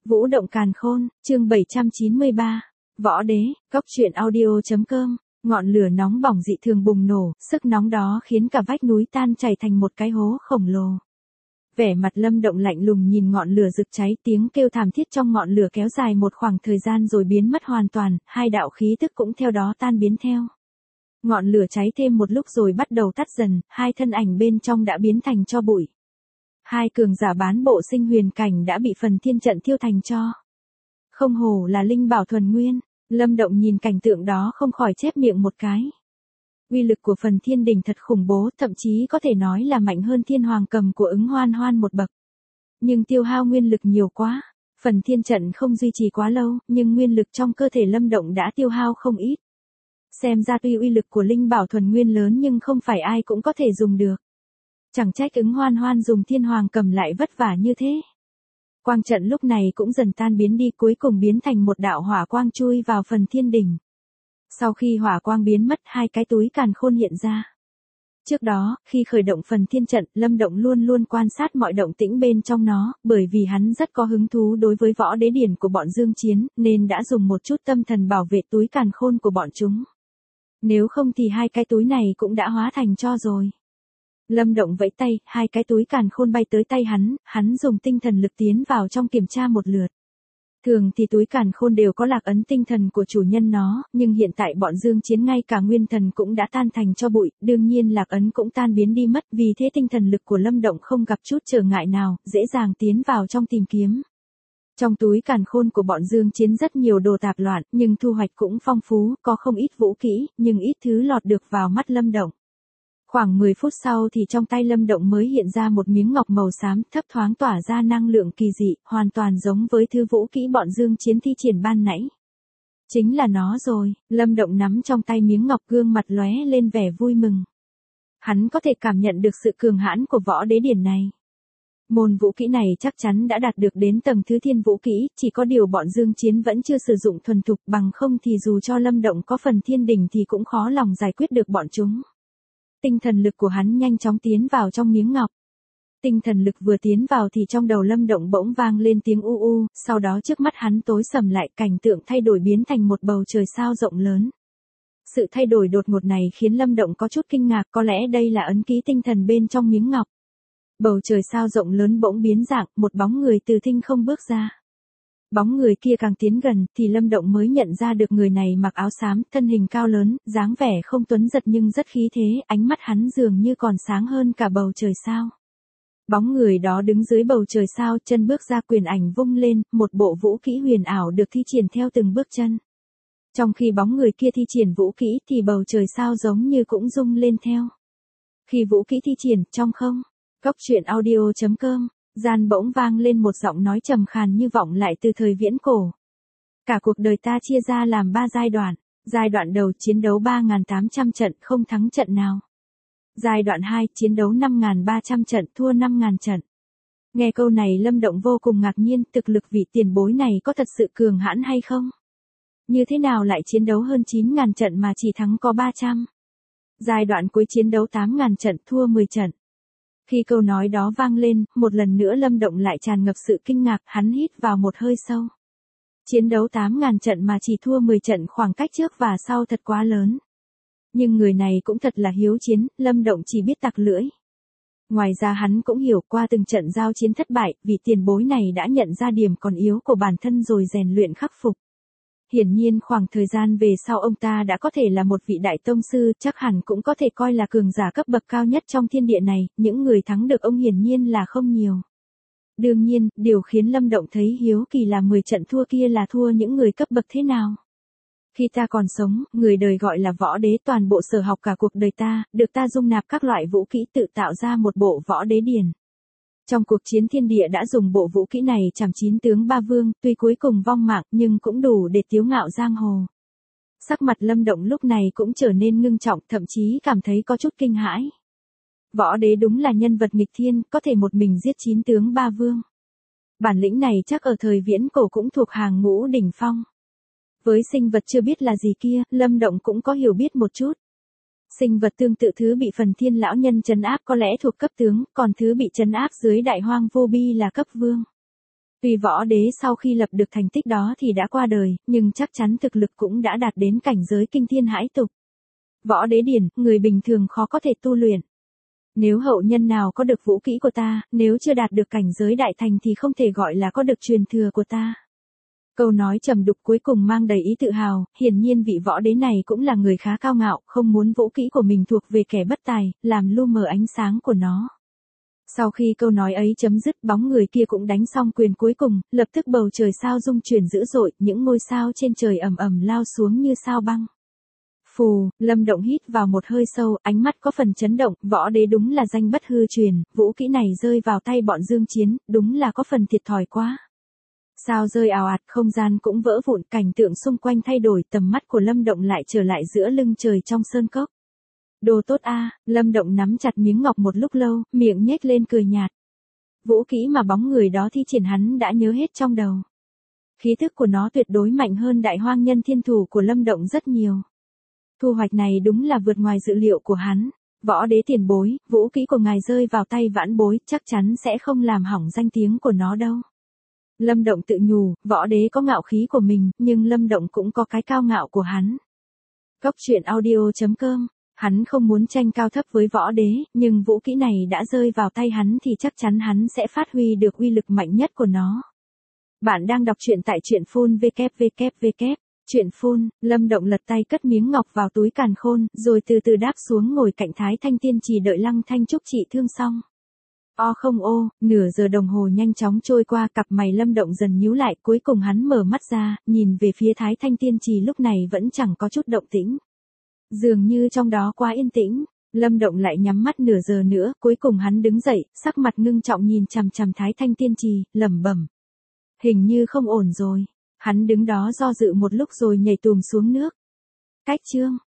Vũ động càn khôn, chương 793. Võ đế, cốc truyện audio.com. Ngọn lửa nóng bỏng dị thường bùng nổ, sức nóng đó khiến cả vách núi tan chảy thành một cái hố khổng lồ. Vẻ mặt Lâm Động lạnh lùng nhìn ngọn lửa rực cháy, tiếng kêu thảm thiết trong ngọn lửa kéo dài một khoảng thời gian rồi biến mất hoàn toàn, hai đạo khí tức cũng theo đó tan biến theo. Ngọn lửa cháy thêm một lúc rồi bắt đầu tắt dần, hai thân ảnh bên trong đã biến thành tro bụi. Hai cường giả bán bộ sinh huyền cảnh đã bị phần thiên trận thiêu thành tro. Không hổ là linh bảo thuần nguyên, Lâm Động nhìn cảnh tượng đó không khỏi chép miệng một cái. Uy lực của phần thiên đỉnh thật khủng bố, thậm chí có thể nói là mạnh hơn thiên hoàng cầm của Ứng Hoan Hoan một bậc. Nhưng tiêu hao nguyên lực nhiều quá, phần thiên trận không duy trì quá lâu, nhưng nguyên lực trong cơ thể Lâm Động đã tiêu hao không ít. Xem ra tuy uy lực của linh bảo thuần nguyên lớn nhưng không phải ai cũng có thể dùng được. Chẳng trách Ứng Hoan Hoan dùng thiên hoàng cầm lại vất vả như thế. Quang trận lúc này cũng dần tan biến đi, cuối cùng biến thành một đạo hỏa quang chui vào phần thiên đỉnh. Sau khi hỏa quang biến mất, hai cái túi càn khôn hiện ra. Trước đó, khi khởi động phần thiên trận, Lâm Động luôn luôn quan sát mọi động tĩnh bên trong nó, bởi vì hắn rất có hứng thú đối với võ đế điển của bọn Dương Chiến, nên đã dùng một chút tâm thần bảo vệ túi càn khôn của bọn chúng. Nếu không thì hai cái túi này cũng đã hóa thành tro rồi. Lâm Động vẫy tay, hai cái túi càn khôn bay tới tay hắn dùng tinh thần lực tiến vào trong kiểm tra một lượt. Thường thì túi càn khôn đều có lạc ấn tinh thần của chủ nhân nó, nhưng hiện tại bọn Dương Chiến ngay cả nguyên thần cũng đã tan thành tro bụi, đương nhiên lạc ấn cũng tan biến đi mất, vì thế tinh thần lực của Lâm Động không gặp chút trở ngại nào, dễ dàng tiến vào trong tìm kiếm. Trong túi càn khôn của bọn Dương Chiến rất nhiều đồ tạp loạn, nhưng thu hoạch cũng phong phú, có không ít vũ kỹ, nhưng ít thứ lọt được vào mắt Lâm Động. Khoảng 10 phút sau thì trong tay Lâm Động mới hiện ra một miếng ngọc màu xám, thấp thoáng tỏa ra năng lượng kỳ dị, hoàn toàn giống với thứ vũ kỹ bọn Dương Chiến thi triển ban nãy. Chính là nó rồi, Lâm Động nắm trong tay miếng ngọc, gương mặt lóe lên vẻ vui mừng. Hắn có thể cảm nhận được sự cường hãn của võ đế điển này. Môn vũ kỹ này chắc chắn đã đạt được đến tầng thứ thiên vũ kỹ, chỉ có điều bọn Dương Chiến vẫn chưa sử dụng thuần thục, bằng không thì dù cho Lâm Động có phần thiên đỉnh thì cũng khó lòng giải quyết được bọn chúng. Tinh thần lực của hắn nhanh chóng tiến vào trong miếng ngọc. Tinh thần lực vừa tiến vào thì trong đầu Lâm Động bỗng vang lên tiếng u u, sau đó trước mắt hắn tối sầm lại, cảnh tượng thay đổi biến thành một bầu trời sao rộng lớn. Sự thay đổi đột ngột này khiến Lâm Động có chút kinh ngạc, có lẽ đây là ấn ký tinh thần bên trong miếng ngọc. Bầu trời sao rộng lớn bỗng biến dạng, một bóng người từ thinh không bước ra. Bóng người kia càng tiến gần thì Lâm Động mới nhận ra được người này mặc áo xám, thân hình cao lớn, dáng vẻ không tuấn giật nhưng rất khí thế, ánh mắt hắn dường như còn sáng hơn cả bầu trời sao. Bóng người đó đứng dưới bầu trời sao, chân bước ra, quyền ảnh vung lên, một bộ vũ kỹ huyền ảo được thi triển theo từng bước chân. Trong khi bóng người kia thi triển vũ kỹ thì bầu trời sao giống như cũng rung lên theo. Khi vũ kỹ thi triển, trong không, cốc truyện audio.com. Gian bỗng vang lên một giọng nói trầm khàn như vọng lại từ thời viễn cổ. Cả cuộc đời ta chia ra làm 3 giai đoạn. Giai đoạn đầu chiến đấu 3.800 trận không thắng trận nào. Giai đoạn 2 chiến đấu 5.300 trận thua 5.000 trận. Nghe câu này Lâm Động vô cùng ngạc nhiên, thực lực vị tiền bối này có thật sự cường hãn hay không? Như thế nào lại chiến đấu hơn 9.000 trận mà chỉ thắng có 300? Giai đoạn cuối chiến đấu 8.000 trận thua 10 trận. Khi câu nói đó vang lên, một lần nữa Lâm Động lại tràn ngập sự kinh ngạc, hắn hít vào một hơi sâu. Chiến đấu 8.000 trận mà chỉ thua 10 trận, khoảng cách trước và sau thật quá lớn. Nhưng người này cũng thật là hiếu chiến, Lâm Động chỉ biết tặc lưỡi. Ngoài ra hắn cũng hiểu qua từng trận giao chiến thất bại, vì tiền bối này đã nhận ra điểm còn yếu của bản thân rồi rèn luyện khắc phục. Hiển nhiên khoảng thời gian về sau ông ta đã có thể là một vị đại tông sư, chắc hẳn cũng có thể coi là cường giả cấp bậc cao nhất trong thiên địa này, những người thắng được ông hiển nhiên là không nhiều. Đương nhiên, điều khiến Lâm Động thấy hiếu kỳ là 10 trận thua kia là thua những người cấp bậc thế nào. Khi ta còn sống, người đời gọi là võ đế, toàn bộ sở học cả cuộc đời ta, được ta dung nạp các loại vũ kỹ tự tạo ra một bộ võ đế điển. Trong cuộc chiến thiên địa đã dùng bộ vũ kỹ này chảm 9 tướng 3 vương, tuy cuối cùng vong mạng nhưng cũng đủ để tiếu ngạo giang hồ. Sắc mặt Lâm Động lúc này cũng trở nên ngưng trọng, thậm chí cảm thấy có chút kinh hãi. Võ đế đúng là nhân vật nghịch thiên, có thể một mình giết 9 tướng 3 vương. Bản lĩnh này chắc ở thời viễn cổ cũng thuộc hàng ngũ đỉnh phong. Với sinh vật chưa biết là gì kia, Lâm Động cũng có hiểu biết một chút. Sinh vật tương tự thứ bị phần thiên lão nhân trấn áp có lẽ thuộc cấp tướng, còn thứ bị trấn áp dưới đại hoang vô bi là cấp vương. Tuy võ đế sau khi lập được thành tích đó thì đã qua đời, nhưng chắc chắn thực lực cũng đã đạt đến cảnh giới kinh thiên hãi tục. Võ đế điển, người bình thường khó có thể tu luyện. Nếu hậu nhân nào có được vũ kỹ của ta, nếu chưa đạt được cảnh giới đại thành thì không thể gọi là có được truyền thừa của ta. Câu nói trầm đục cuối cùng mang đầy ý tự hào, hiển nhiên vị võ đế này cũng là người khá cao ngạo, không muốn vũ kỹ của mình thuộc về kẻ bất tài, làm lu mờ ánh sáng của nó. Sau khi câu nói ấy chấm dứt, bóng người kia cũng đánh xong quyền cuối cùng, lập tức bầu trời sao rung chuyển dữ dội, những ngôi sao trên trời ầm ầm lao xuống như sao băng. Phù, Lâm Động hít vào một hơi sâu, ánh mắt có phần chấn động, võ đế đúng là danh bất hư truyền, vũ kỹ này rơi vào tay bọn Dương Chiến, đúng là có phần thiệt thòi quá. Sao rơi ào ạt, không gian cũng vỡ vụn, cảnh tượng xung quanh thay đổi, tầm mắt của Lâm Động lại trở lại giữa lưng trời trong sơn cốc. Đồ tốt a, Lâm Động nắm chặt miếng ngọc một lúc lâu, miệng nhếch lên cười nhạt. Vũ kỹ mà bóng người đó thi triển hắn đã nhớ hết trong đầu. Khí thức của nó tuyệt đối mạnh hơn Đại Hoang Nhân Thiên Thủ của Lâm Động rất nhiều. Thu hoạch này đúng là vượt ngoài dự liệu của hắn. Võ đế tiền bối, vũ kỹ của ngài rơi vào tay vãn bối, chắc chắn sẽ không làm hỏng danh tiếng của nó đâu. Lâm Động tự nhủ, võ đế có ngạo khí của mình, nhưng Lâm Động cũng có cái cao ngạo của hắn. Cốc truyện audio.com. Hắn không muốn tranh cao thấp với võ đế, nhưng vũ kỹ này đã rơi vào tay hắn thì chắc chắn hắn sẽ phát huy được uy lực mạnh nhất của nó. Bạn đang đọc truyện tại truyện phun www. Truyện phun, Lâm Động lật tay cất miếng ngọc vào túi càn khôn, rồi từ từ đáp xuống ngồi cạnh Thái Thanh Tiên Trì đợi Lăng Thanh Trúc trị thương xong. Không ô, nửa giờ đồng hồ nhanh chóng trôi qua, cặp mày Lâm Động dần nhíu lại, cuối cùng hắn mở mắt ra, nhìn về phía Thái Thanh Tiên Trì lúc này vẫn chẳng có chút động tĩnh. Dường như trong đó quá yên tĩnh, Lâm Động lại nhắm mắt nửa giờ nữa, cuối cùng hắn đứng dậy, sắc mặt ngưng trọng nhìn chằm chằm Thái Thanh Tiên Trì, lẩm bẩm. Hình như không ổn rồi. Hắn đứng đó do dự một lúc rồi nhảy tùm xuống nước. Cách chương